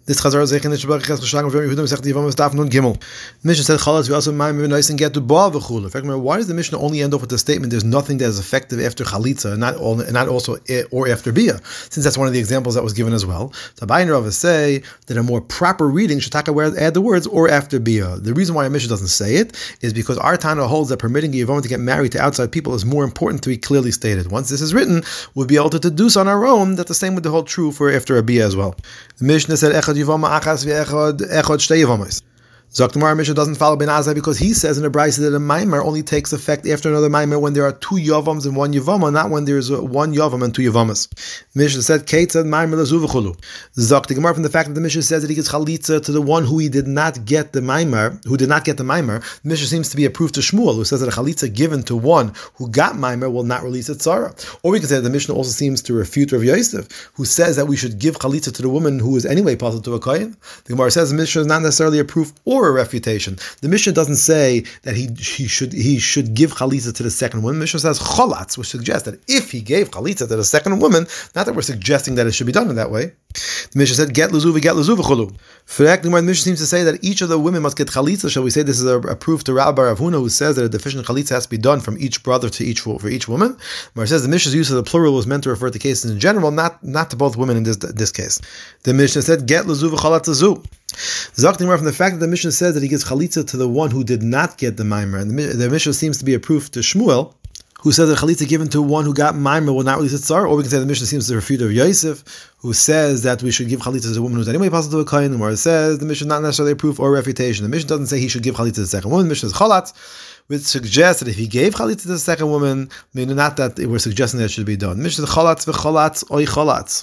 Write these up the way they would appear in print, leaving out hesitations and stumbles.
This Chazar Zeichen is Shabbat Ches Chashagim V'Yom Yehudim Sech Divam Staf Nun Gimel. The Mishnah said Chalatz V'Asam Mayim V'Nais and get to Ba V'Chul. In fact, why does the Mishnah only end off with the statement there's nothing that is effective after Chalitza and not also or after Bia? Since that's one of the examples that was given as well. So Abayin Rava say that a more proper reading should add the words or after Bia. The reason why a Mishnah doesn't say it is because our Tana holds that permitting a Yevamah to get married to outside people is more important to be clearly stated. Once this is written, we'll be able to deduce on our own that the same would hold true for after a Bia as well. The Mishnah said Echad Yevamah Achas Echad Shtei Yevamas. Zaktamar Mishnah doesn't follow Ben Azai because he says in the Brisa that a Maimer only takes effect after another Maimer when there are two Yavams and one Yavama, not when there's one Yavam and two Yavamas. Mishnah said, Kate said Maimer Lazuvachulu. Zaktamar from the fact that the Mishnah says that he gets Chalitza to the one who he did not get the Maimer, the Mishnah seems to be a proof to Shmuel, who says that a Chalitza given to one who got Maimer will not release its Tzara. Or we can say that the Mishnah also seems to refute Rav Yosef, who says that we should give Chalitza to the woman who is anyway possible to a Kohen. The Gemara says the Mishnah is not necessarily a proof or a refutation. The Mishnah doesn't say that he should give chalitza to the second woman. The Mishnah says cholatz, which suggests that if he gave chalitza to the second woman, not that we're suggesting that it should be done in that way. The Mishnah said get lezuva chulu. For that, the Mishnah seems to say that each of the women must get chalitza. Shall we say this is a proof to Rabbi Rav Huna, who says that a deficient chalitza has to be done from each brother to for each woman? But it says the Mishnah's use of the plural was meant to refer to cases in general, not to both women in this case. The Mishnah said get lezuva cholatzazu. Zaktimar from the fact that the Mishnah says that he gives chalitza to the one who did not get the Maimer, and the Mishnah seems to be a proof to Shmuel, who says that chalitza given to one who got Maimer will not release its tzar. Or we can say the Mishnah seems to refute of Yosef, who says that we should give chalitza to the woman who's anyway possible to a kohen, where it says the Mishnah is not necessarily a proof or refutation. The Mishnah doesn't say he should give chalitza to the second woman. The Mishnah is cholatz, which suggests that if he gave chalitza to the second woman, meaning not that we're suggesting that it should be done. The Mishnah is cholatz v'cholatz oy cholatz.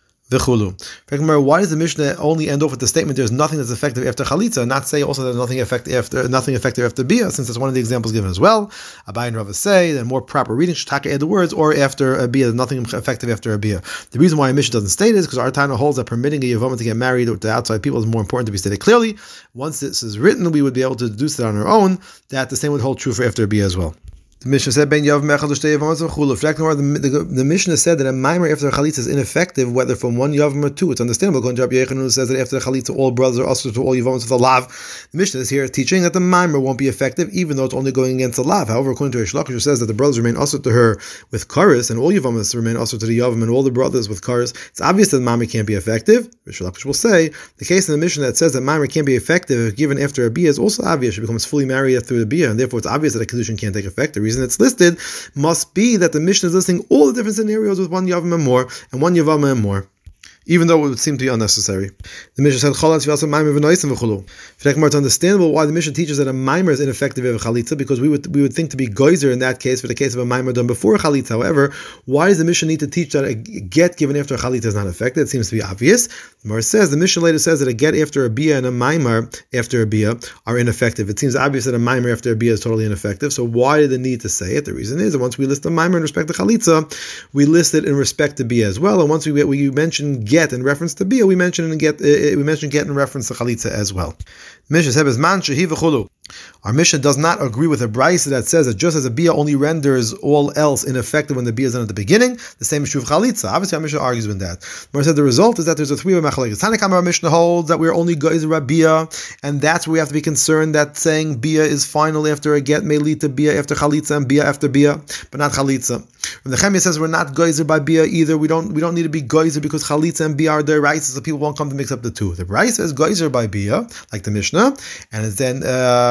V'chulu. Why does the Mishnah only end off with the statement there's nothing that's effective after chalitza, and not say also there's nothing effective after bia, since that's one of the examples given as well? Abayin Rava say that a more proper reading should add the words or after a bia, there's nothing effective after a bia. The reason why a Mishnah doesn't state it is because our Tana holds that permitting a Yevamah to get married to outside people is more important to be stated clearly. Once this is written, we would be able to deduce it on our own that the same would hold true for after a bia as well. The Mishnah said, Ben Yav Mechad Shtei Yavamas V'Chulu. The Mishnah said that a Maimer after a Chalitza is ineffective, whether from one Yavam or two. It's understandable. According to Rabbi Yechon, who says that after the Chalitza, all brothers are also to all Yavamas with a lav. The Mishnah is here teaching that the Maimer won't be effective, even though it's only going against a lav. However, according to Reish Lakish, who says that the brothers remain also to her with karis, and all Yavamas remain also to the Yavam, and all the brothers with karis, it's obvious that the Maimer can't be effective. Reish Lakish will say the case in the Mishnah that says that Maimer can't be effective if given after a bia is also obvious. She becomes fully married through the bia, and therefore it's obvious that a kedushin can't take effect. The reason it's listed must be that the Mishnah is listing all the different scenarios with one Yavam and more, and one Yavama and more, even though it would seem to be unnecessary. The Mishnah said, Cholatz v'asam Maimer v'noisen v'chulu. It's understandable why the Mishnah teaches that a Maimer is ineffective of a Chalitza, because we would think to be geyser in that case for the case of a Maimer done before a Chalitza. However, why does the Mishnah need to teach that a get given after a Chalitza is not effective? It seems to be obvious. The Gemara says, the Mishnah later says that a get after a Bia and a Maimer after a Bia are ineffective. It seems obvious that a Maimer after a Bia is totally ineffective, so why the need to say it? The reason is that once we list a Maimer in respect to Chalitza, we list it in respect to Bia as well, and once we mention get in reference to Bia, we mention get in reference to Chalitza as well. Mishnah says, "Man shehi v'chulu." Our Mishnah does not agree with a brisa that says that just as a bia only renders all else ineffective when the bia is done at the beginning, the same is true of chalitza. Obviously, our Mishnah argues with that. But said the result is that there's a three-way machlokes. Tanakama, our Mishnah holds that we are only geyser bia, and that's where we have to be concerned that saying bia is final after a get may lead to bia after chalitza and bia after bia, but not chalitza. When the Chemia says we're not geyser by bia either, we don't need to be geyser because chalitza and bia are their rights, so people won't come to mix up the two. The brisa is geyser by bia, like the Mishnah, and it's then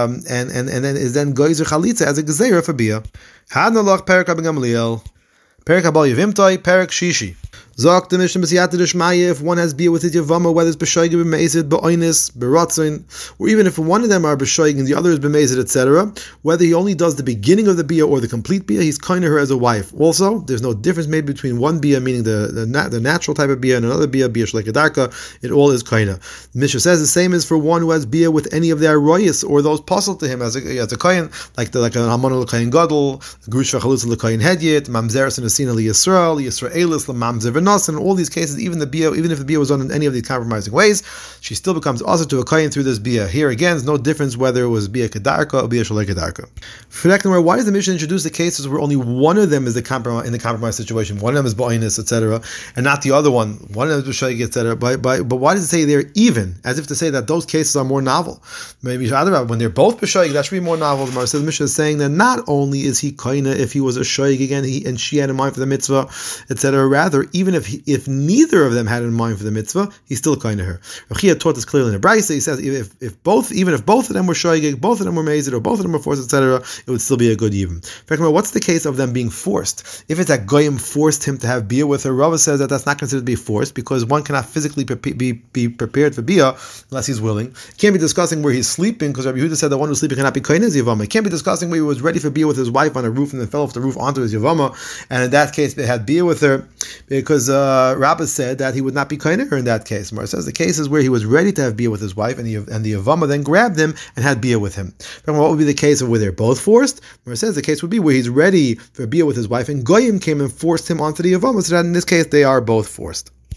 and then is then geyser chalitza as a gezeira for bia. Hadnalach perak Rabbi Gamliel, perak Abal Yevimtai, perak Shishi. Zok the Mishnah B'siyata D'Shmaya, if one has bia with his Yavama, whether it's B'shoigim, B'meizid, B'oinis, B'rotzin, or even if one of them are B'shoigim and the other is B'meizid, etc., whether he only does the beginning of the bia or the complete bia, he's kind of her as a wife. Also, there's no difference made between one bia, meaning the natural type of bia, and another bia shleikadarka. It all is kind of. The Mishnah says the same is for one who has bia with any of their royas or those puzzle to him as a kohen, like an Almana l'kohen gadol, Grush v'chalutza l'kohen hedyet, Mamzeres and Asina l'Yisrael, Yisraelis l'Mamzer Anas, in all these cases, even if the bia was done in any of these compromising ways, she still becomes also to a kohen through this bia. Here again, there's no difference whether it was bia kedarka or bia shalei kedarka. For that, why does the Mishnah introduce the cases where only one of them is in the compromise situation? One of them is ba'inus, etc., and not the other one. One of them is b'shayik, etc. But why does it say they're even, as if to say that those cases are more novel? Maybe when they're both b'shayik, that should be more novel. The Gemara says the Mishnah is saying that not only is he koina if he was a shayik again, and she had in mind for the mitzvah, etc. Rather, even if neither of them had in mind for the mitzvah, he's still koina her. Rechia taught this clearly in the Brisa. He says if both of them were shayik, both of them were mazid, or both of them were forced, etc., it would still be a good even. What's the case of them being forced? If it's that goyim forced him to have bia with her, Rava says that that's not considered to be forced because one cannot physically be prepared for bia unless he's willing. It can't be discussing where he's sleeping because Rabbi Yehuda said the one who's sleeping cannot be kohen as yavama. It can't be discussing where he was ready for bia with his wife on a roof and then fell off the roof onto his yavama, and in that case they had bia with her because Rabbah said that he would not be kohen her in that case. Mar says the case is where he was ready to have bia with his wife and the yavama then grabbed him and had bia with him. What would be the case of where they're both forced? Mar says the case would be where he's ready for bia with his wife and goyim came and forced him onto the yavama, so that in this case they are both forced.